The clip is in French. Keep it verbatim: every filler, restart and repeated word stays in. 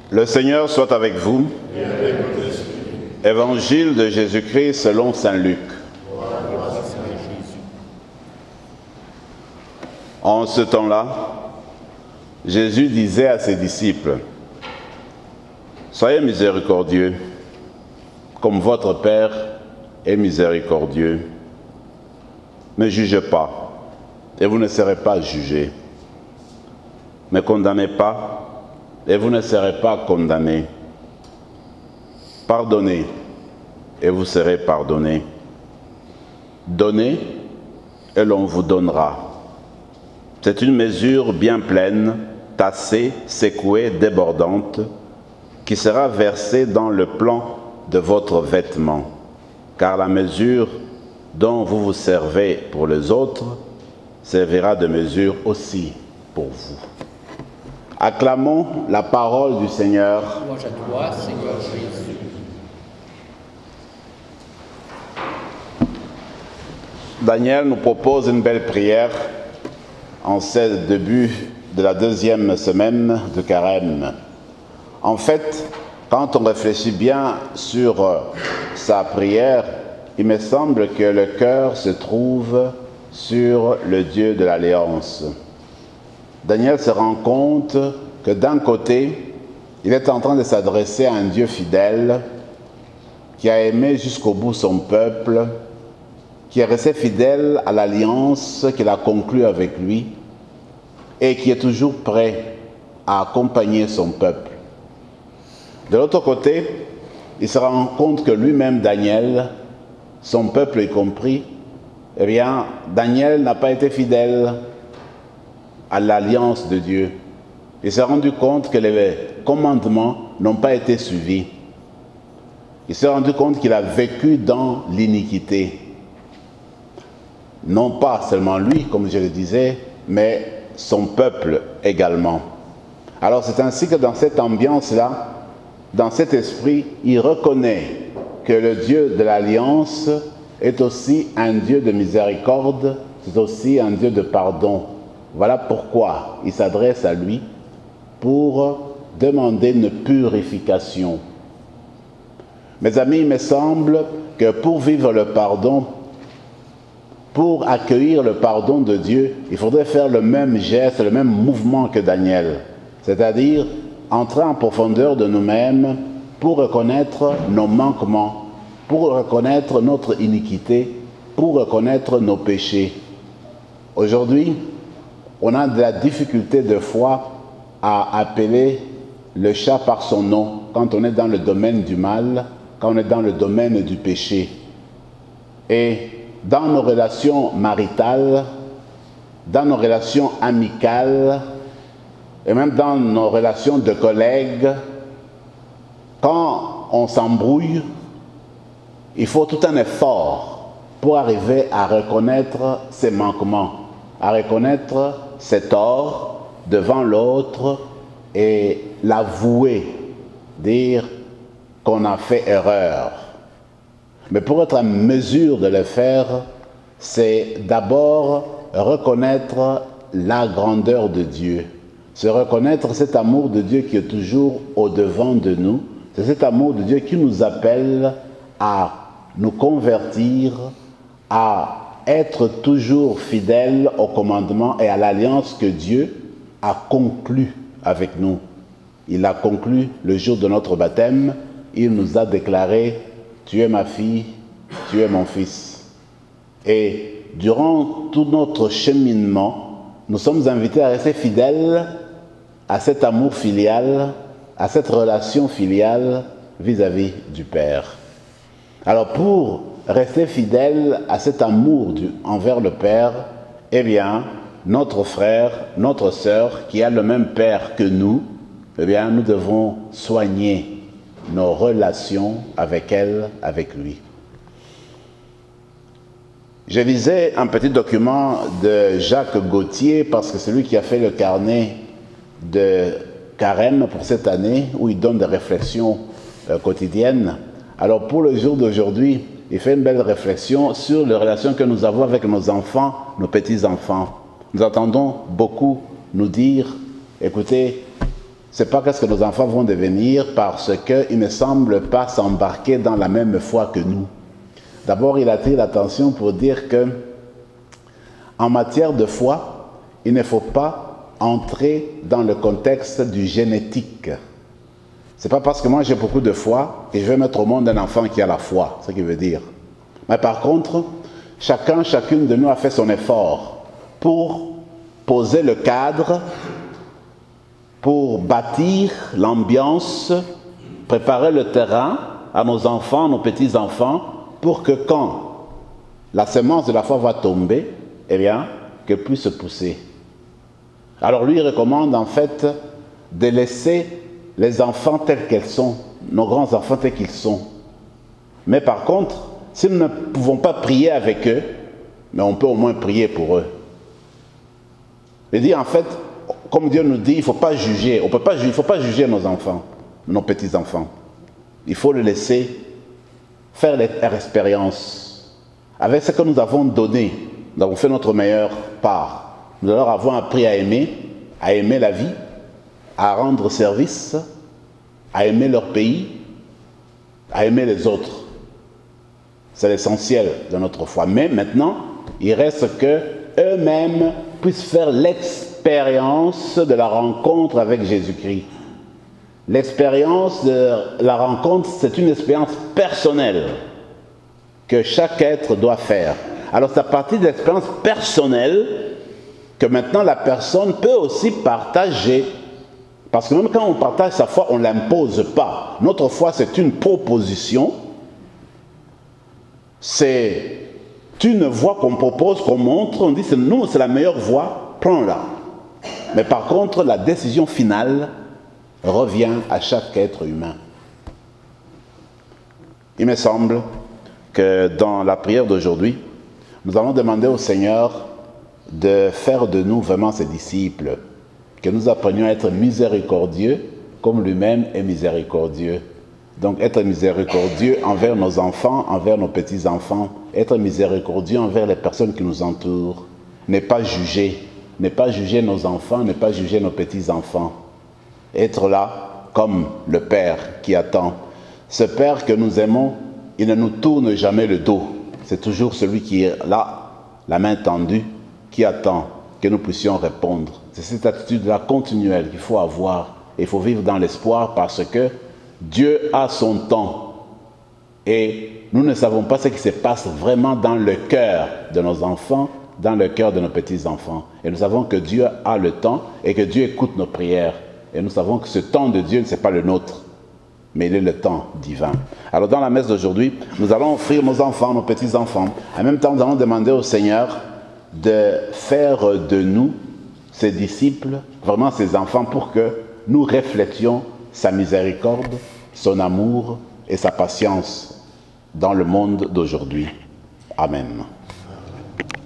Le Seigneur soit avec vous. Et avec votre esprit. Évangile de Jésus-Christ selon saint Luc. En ce temps-là, Jésus disait à ses disciples, « Soyez miséricordieux, comme votre Père est miséricordieux. Ne jugez pas, et vous ne serez pas jugés. Ne condamnez pas, et vous ne serez pas condamnés. Pardonnez, et vous serez pardonnés. Donnez, et l'on vous donnera. C'est une mesure bien pleine, tassée, secouée, débordante, qui sera versée dans le plan de votre vêtement. Car la mesure dont vous vous servez pour les autres servira de mesure aussi pour vous. » Acclamons la parole du Seigneur. Louange à toi, Seigneur Jésus. Daniel nous propose une belle prière en ce début de la deuxième semaine de Carême. En fait, quand on réfléchit bien sur sa prière, il me semble que le cœur se trouve sur le Dieu de l'Alliance. Daniel se rend compte que d'un côté, il est en train de s'adresser à un Dieu fidèle qui a aimé jusqu'au bout son peuple, qui est resté fidèle à l'alliance qu'il a conclue avec lui et qui est toujours prêt à accompagner son peuple. De l'autre côté, il se rend compte que lui-même, Daniel, son peuple y compris, eh bien, Daniel n'a pas été fidèle à l'alliance de Dieu. Il s'est rendu compte que les commandements n'ont pas été suivis. Il s'est rendu compte qu'il a vécu dans l'iniquité. Non pas seulement lui, comme je le disais, mais son peuple également. Alors c'est ainsi que dans cette ambiance-là, dans cet esprit, il reconnaît que le Dieu de l'Alliance est aussi un Dieu de miséricorde, c'est aussi un Dieu de pardon. Voilà pourquoi il s'adresse à lui pour demander une purification. Mes amis, il me semble que pour vivre le pardon, pour accueillir le pardon de Dieu, il faudrait faire le même geste, le même mouvement que Daniel. C'est-à-dire entrer en profondeur de nous-mêmes pour reconnaître nos manquements, pour reconnaître notre iniquité, pour reconnaître nos péchés. Aujourd'hui, on a de la difficulté de fois à appeler le chat par son nom quand on est dans le domaine du mal, quand on est dans le domaine du péché. Et dans nos relations maritales, dans nos relations amicales, et même dans nos relations de collègues, quand on s'embrouille, il faut tout un effort pour arriver à reconnaître ses manquements, à reconnaître ses torts devant l'autre et l'avouer, dire qu'on a fait erreur. Mais pour être en mesure de le faire, c'est d'abord reconnaître la grandeur de Dieu. Se reconnaître cet amour de Dieu qui est toujours au-devant de nous. C'est cet amour de Dieu qui nous appelle à nous convertir, à être toujours fidèles au commandement et à l'alliance que Dieu a conclue avec nous. Il a conclu le jour de notre baptême. Il nous a déclaré « Tu es ma fille, tu es mon fils ». Et durant tout notre cheminement, nous sommes invités à rester fidèles à cet amour filial, à cette relation filiale vis-à-vis du Père. Alors pour rester fidèles à cet amour du, envers le Père, eh bien, notre frère, notre sœur, qui a le même Père que nous, eh bien, nous devons soigner nos relations avec elle, avec lui. Je lisais un petit document de Jacques Gauthier, parce que c'est lui qui a fait le carnet de Carême pour cette année, où il donne des réflexions euh, quotidiennes. Alors pour le jour d'aujourd'hui, il fait une belle réflexion sur les relations que nous avons avec nos enfants, nos petits-enfants. Nous entendons beaucoup nous dire, écoutez, c'est pas qu'est-ce que nos enfants vont devenir parce qu'ils ne semblent pas s'embarquer dans la même foi que nous. D'abord, il attire l'attention pour dire que, en matière de foi, il ne faut pas entrer dans le contexte du génétique. C'est pas parce que moi j'ai beaucoup de foi que je vais mettre au monde un enfant qui a la foi, c'est ce qu'il veut dire. Mais par contre, chacun, chacune de nous a fait son effort pour poser le cadre, pour bâtir l'ambiance, préparer le terrain à nos enfants, nos petits-enfants, pour que quand la semence de la foi va tomber, eh bien, qu'elle puisse se pousser. Alors lui, il recommande en fait de laisser les enfants tels qu'ils sont, nos grands-enfants tels qu'ils sont. Mais par contre, si nous ne pouvons pas prier avec eux, mais on peut au moins prier pour eux. Il dit en fait, comme Dieu nous dit, il ne faut pas juger. On peut pas, il ne faut pas juger nos enfants, nos petits-enfants. Il faut les laisser faire leur expérience. Avec ce que nous avons donné, nous avons fait notre meilleure part. Nous leur avons appris à aimer, à aimer la vie, à rendre service, à aimer leur pays, à aimer les autres. C'est l'essentiel de notre foi. Mais maintenant, il reste que eux-mêmes puissent faire l'expérience de la rencontre avec Jésus-Christ. L'expérience de la rencontre, c'est une expérience personnelle que chaque être doit faire. Alors c'est à partir de l'expérience personnelle que maintenant la personne peut aussi partager. Parce que même quand on partage sa foi, on ne l'impose pas. Notre foi, c'est une proposition. C'est une voie qu'on propose, qu'on montre. On dit, c'est nous, c'est la meilleure voie, prends-la. Mais par contre, la décision finale revient à chaque être humain. Il me semble que dans la prière d'aujourd'hui, nous allons demander au Seigneur de faire de nous vraiment ses disciples, que nous apprenions à être miséricordieux comme lui-même est miséricordieux. Donc être miséricordieux envers nos enfants, envers nos petits-enfants, être miséricordieux envers les personnes qui nous entourent, ne pas juger, ne pas juger nos enfants, ne pas juger nos petits-enfants. Être là comme le Père qui attend. Ce Père que nous aimons, il ne nous tourne jamais le dos. C'est toujours celui qui est là, la main tendue, qui attend que nous puissions répondre. C'est cette attitude-là continuelle qu'il faut avoir. Il faut vivre dans l'espoir parce que Dieu a son temps. Et nous ne savons pas ce qui se passe vraiment dans le cœur de nos enfants, dans le cœur de nos petits-enfants. Et nous savons que Dieu a le temps et que Dieu écoute nos prières. Et nous savons que ce temps de Dieu, ce n'est pas le nôtre, mais il est le temps divin. Alors dans la messe d'aujourd'hui, nous allons offrir nos enfants, nos petits-enfants. En même temps, nous allons demander au Seigneur de faire de nous, ses disciples, vraiment ses enfants, pour que nous reflétions sa miséricorde, son amour et sa patience dans le monde d'aujourd'hui. Amen.